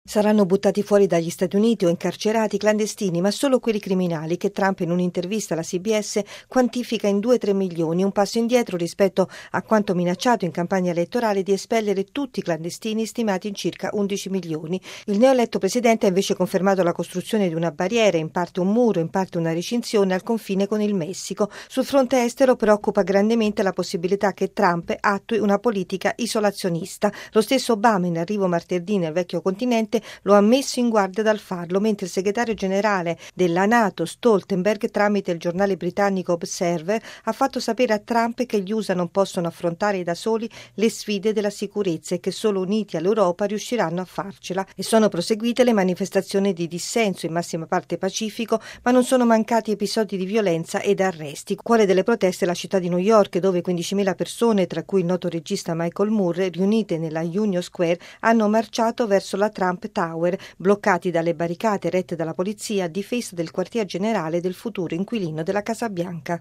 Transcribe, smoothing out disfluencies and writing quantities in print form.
Saranno buttati fuori dagli Stati Uniti o incarcerati clandestini, ma solo quelli criminali che Trump in un'intervista alla CBS quantifica in 2-3 milioni, un passo indietro rispetto a quanto minacciato in campagna elettorale di espellere tutti i clandestini stimati in circa 11 milioni. Il neoeletto presidente ha invece confermato la costruzione di una barriera, in parte un muro, in parte una recinzione al confine con il Messico. Sul fronte estero preoccupa grandemente la possibilità che Trump attui una politica isolazionista. Lo stesso Obama, in arrivo martedì nel vecchio continente, lo ha messo in guardia dal farlo, mentre il segretario generale della NATO Stoltenberg, tramite il giornale britannico Observer, ha fatto sapere a Trump che gli USA non possono affrontare da soli le sfide della sicurezza e che solo uniti all'Europa riusciranno a farcela. E sono proseguite le manifestazioni di dissenso, in massima parte pacifico, ma non sono mancati episodi di violenza ed arresti. Cuore delle proteste è la città di New York, dove 15.000 persone, tra cui il noto regista Michael Moore, riunite nella Union Square, hanno marciato verso la Trump Tower, bloccati dalle barricate erette dalla polizia a difesa del quartier generale del futuro inquilino della Casa Bianca.